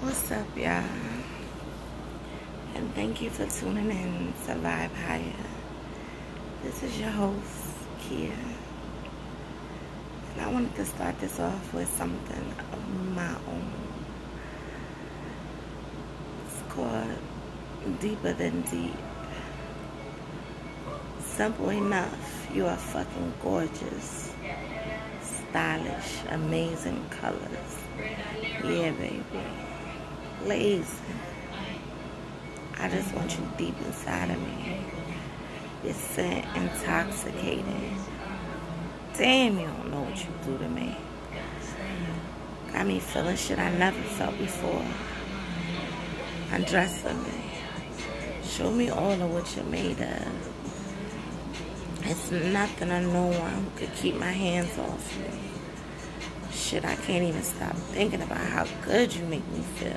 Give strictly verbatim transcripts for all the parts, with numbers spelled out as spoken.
What's up, y'all? And thank you for tuning in to Vibe Higher. This is your host, Kia. And I wanted to start this off with something of my own. It's called Deeper Than Deep. Simple enough, you are fucking gorgeous. Stylish, amazing colors. Yeah, baby. Lazy. I just want you deep inside of me. Your scent intoxicating. Damn, you don't know what you do to me. Got me feeling shit I never felt before. Undressing me. Show me all of what you're made of. It's nothing or no one who could keep my hands off you. Shit, I can't even stop thinking about how good you make me feel.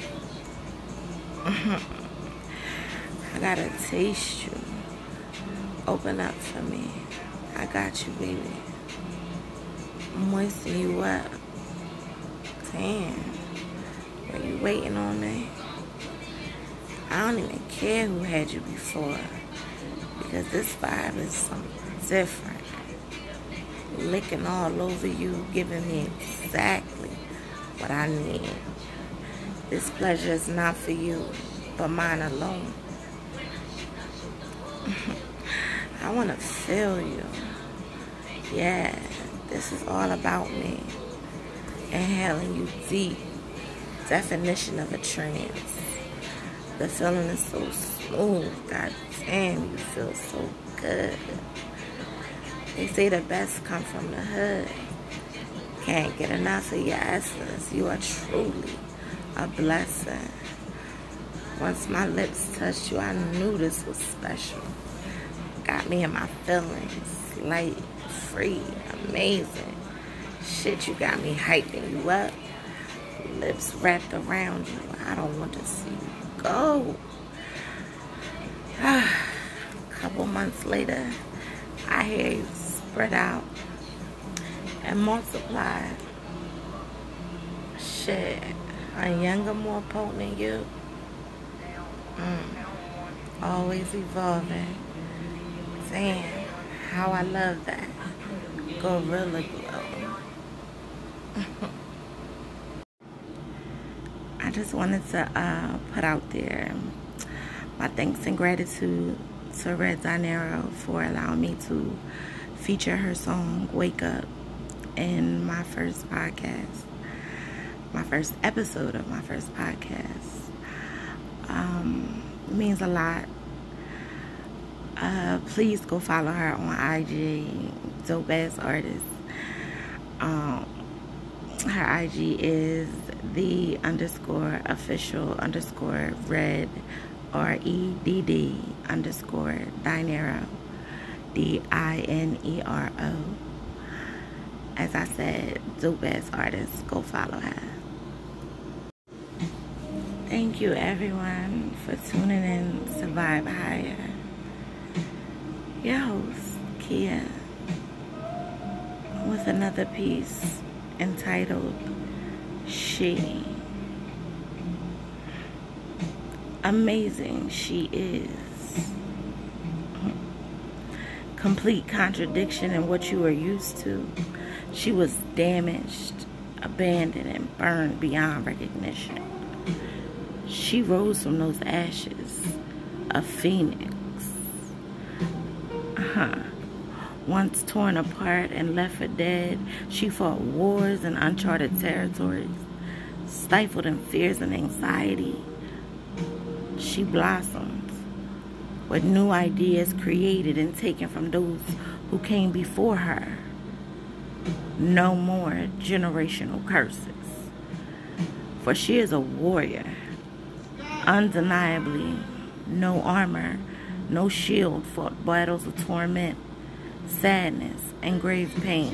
I gotta taste you. Open up for me. I got you, baby. Moisten you up. Damn. Are you waiting on me? I don't even care who had you before. Because this vibe is something different. Licking all over you, giving me exactly what I need. This pleasure is not for you, but mine alone. I want to feel you. Yeah, this is all about me. Inhaling you deep. Definition of a trance. The feeling is so smooth. God damn, you feel so good. They say the best come from the hood. Can't get enough of your essence. You are truly a blessing. Once my lips touched you, I knew this was special. Got me in my feelings. Light, free, amazing. Shit, you got me hyping you up. Lips wrapped around you. I don't want to see you go. A couple months later, I hear you spread out and multiply. Shit, a younger, more potent you. Mm. Always evolving. Damn, how I love that. Gorilla glow. I just wanted to uh, put out there my thanks and gratitude to Red Dinero for allowing me to feature her song Wake Up in my first podcast, my first episode of my first podcast. Um, it means a lot. Uh, please go follow her on I G, Dope Ass Artist. Um, her I G is the underscore official underscore red R E D D underscore Dinero, D I N E R O. As I said, Dope Ass Artist. Go follow her. Thank you, everyone, for tuning in to Vibe Higher. Your host, Kia, with another piece entitled She. Amazing she is. Complete contradiction in what you are used to. She was damaged, abandoned, and burned beyond recognition. She rose from those ashes, a phoenix. Uh-huh. Once torn apart and left for dead, she fought wars in uncharted territories, stifled in fears and anxiety. She blossomed with new ideas created and taken from those who came before her. No more generational curses. For she is a warrior. Undeniably, no armor, no shield fought battles of torment, sadness, and grave pain.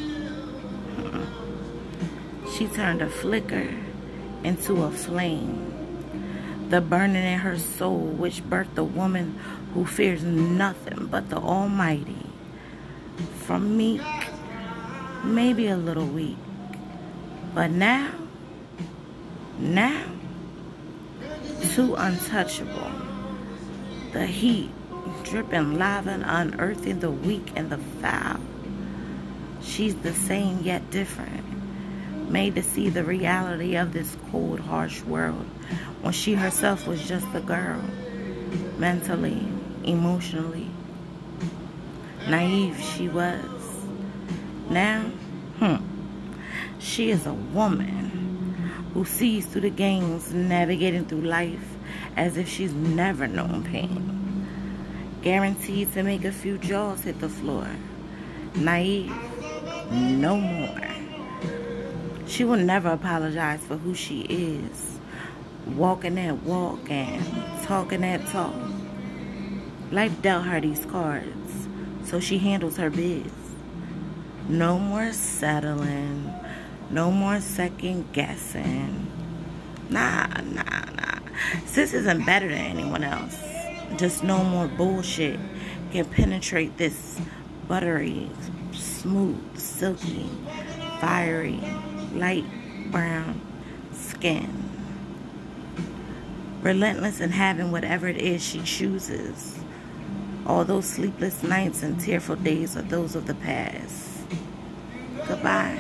She turned a flicker into a flame. The burning in her soul which birthed a woman who fears nothing but the Almighty. From meek, maybe a little weak, but now Now, too untouchable. The heat, dripping lava and unearthing the weak and the foul. She's the same yet different, made to see the reality of this cold, harsh world when she herself was just a girl, mentally, emotionally. Naive she was. Now, hmm, she is a woman who sees through the games, navigating through life as if she's never known pain. Guaranteed to make a few jaws hit the floor. Naive, no more. She will never apologize for who she is, walking that walk and talking that talk. Life dealt her these cards, so she handles her biz. No more settling, no more second guessing. Nah, nah, nah. Sis isn't better than anyone else. Just no more bullshit can penetrate this buttery, smooth, silky, fiery, light brown skin. Relentless in having whatever it is she chooses. All those sleepless nights and tearful days are those of the past. Goodbye.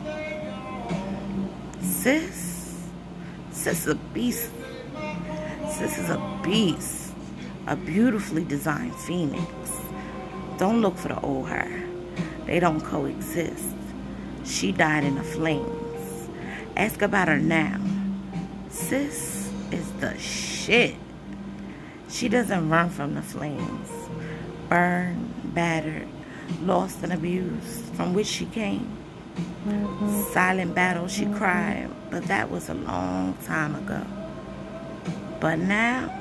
Sis, sis is a beast. Sis is a beast. A beautifully designed phoenix. Don't look for the old her. They don't coexist. She died in the flames. Ask about her now. Sis is the shit. She doesn't run from the flames. Burned, battered, lost and abused from which she came. Mm-hmm. Silent battle she cried, but that was a long time ago. But now,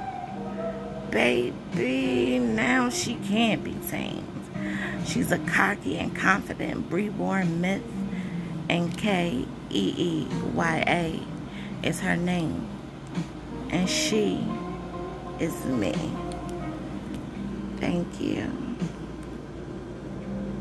baby, now she can't be tamed. She's a cocky and confident reborn myth, and K E E Y A is her name. And she is me. Thank you.